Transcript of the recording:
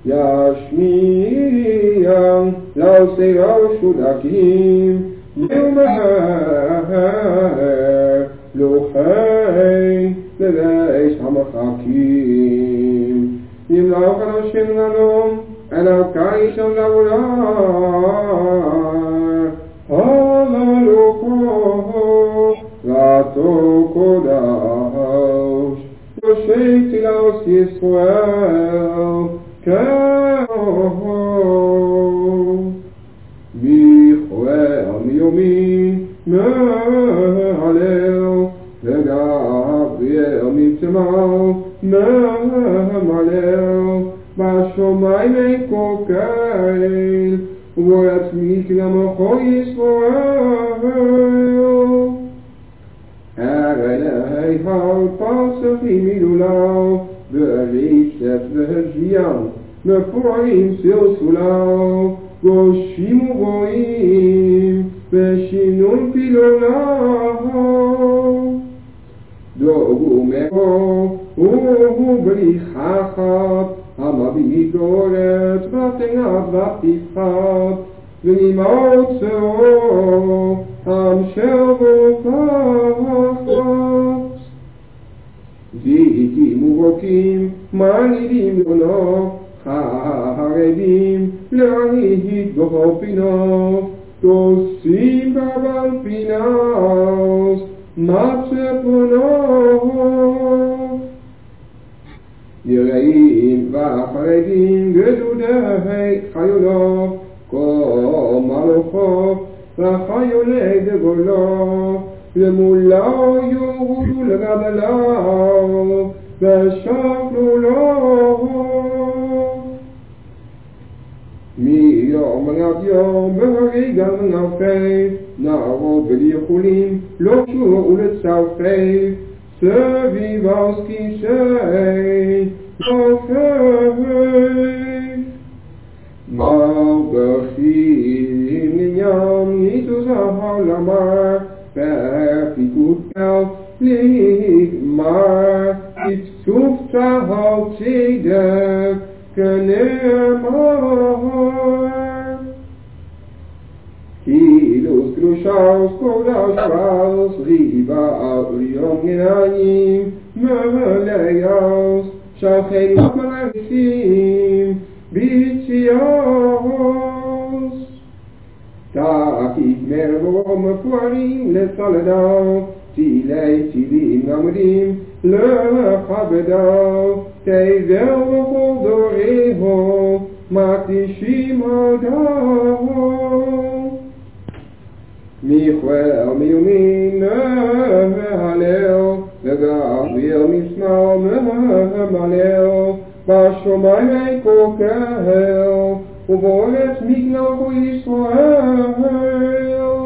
ישמיע לעושה שודקים יאמר לוחי לריש המחכים נמלוך על השם לנו אל הקיץ של לעולם הללוכו רתו קודש יושב תלעוס ישראל כאו בכלל מיומין מהלל וגבריאל מצמאו מהלל בשומיים קוקל ובעצמי כלמכו ישראל אלי הפסחי מילולו ברשת והג'יין מפורעים סלסולו גושים ובואים ושינון פילולו דוגו מאו ובריחחת המביא גורת ותנעת ותפחת ונמעוצו המשל ופחת זיקים ובוקים מנהידים לנו חרדים להנהיג בפינות תוסים בבל פינס מצפונות יראים וחרדים גדודי חיולו כל מלוכו וחיולי דגולו למולו יורדו לגדלו ושקלו לו מיום עד יום ברגע נפי נערות בליחולים לא שור ולצרפי סביב עסקי נופי מרבחים עניין יסוס העולמה בפיקוד אל לגמר צפצוף צהל צדק כנאמר קילוס קדושה וקודש רז ריבה יום עיניים מלאיוס שכן מלאכים ביציוס תקיף מרבו מפוארים לצלדו תילי תילים עמדים לכבדו תיבר בכל דוריהו מקדישים עדו מיכואל מיומין מהלל וגבריאל משמאל מהלל בשומיים קוקל ובארץ מגנבו ישראל